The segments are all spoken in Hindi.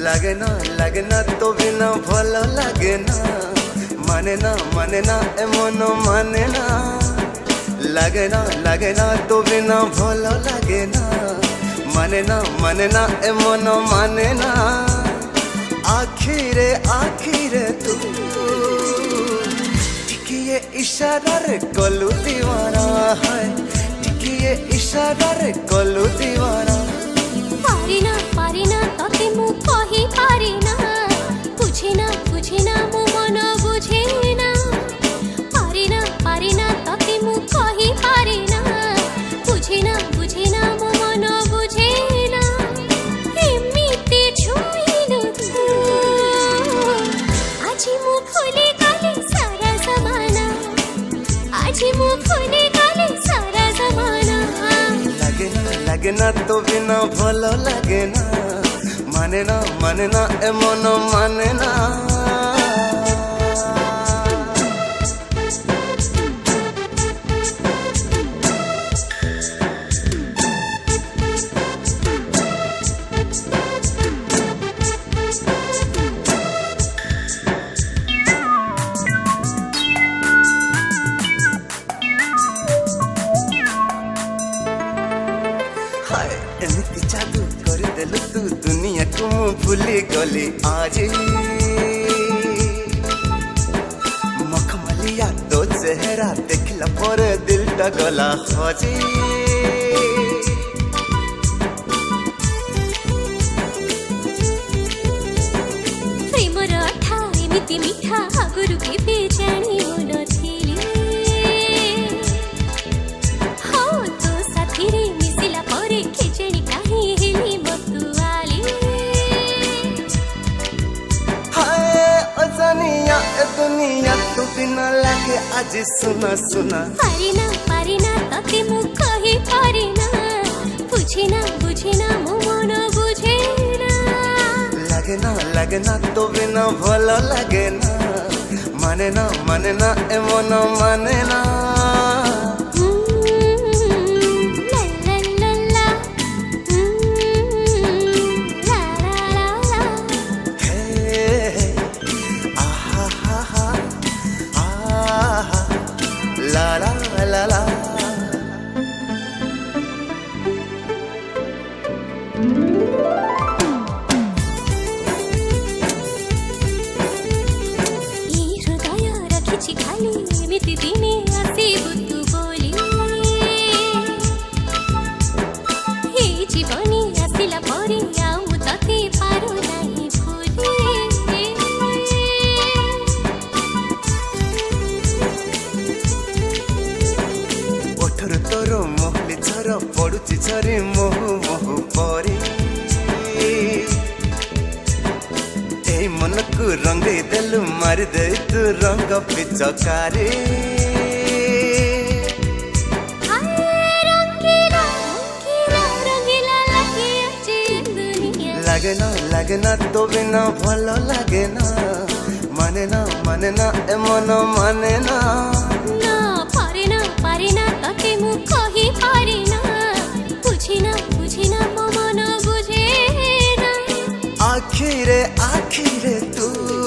लागे ना तो बिना भल लागे ना माने ना ए मन माने ना लागे ना तो बिना भल लागे ना माने ना ए मन माने ना आखिरे तू टिकिए इशारा रे कलु दीवाना है टिकिए इशारा रे कलु दीवाना पारिना तते मु कहि पारिना बुझिना मु मन बुझेना पारिना तते मु कहि पारिना बुझिना मु मन बुझेना एमिते छुइनु तू आजि मु फुले गले सारा जमाना आजि मु फुले गले सारा जमाना लागे ना तो बिना भल लागे ना माने ना ए मन माने ना एमती जादू कर देलु तू दुनिया को भूली गली आज मखमलिया तो चेहरा देखला पर दिल टा गला हजी प्रेम रथा एमिति मिठा आगुरु के बेजानी नथिली हो तो साथी रे मिसिला परे खेचेनी काहे हेली मतुआली हाय अजानिया ए दुनिया तू बिना लागे आज सुना पारिना तते मु कहि पारिना बुझिना मु मन बुझेना लागे ना तो बिना भल लागे ना माने ना ए मन माने ना la हृदय रखिछि खाली एमिति दिने आसिबु तू बोली हे जीवनी आसिला परे आउ तते पारो नाही भूली ओठर तोर मोहली झर पड़ुची झरी मोहु परी ए मन को रंगे देलु मारी दे तू रंग पिचकारी लागे ना तो बिना भल लागे ना माने ना ए मन माने ना पारिना तते मु कहि पारिना बुझिना मो मन बुझेना आखिरे तू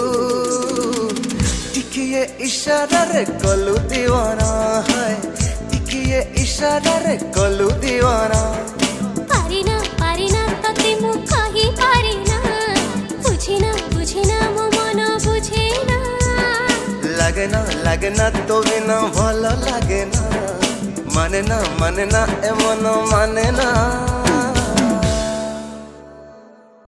टिकिए इशारा रे कलु दीवाना है टिकिए इशारा रे कलु दीवाना पारिना तते मु कहि पारिना बुझिना मो मन बुझेना लागे ना तो बिना भल लागे ना माने ना ए मन माने ना।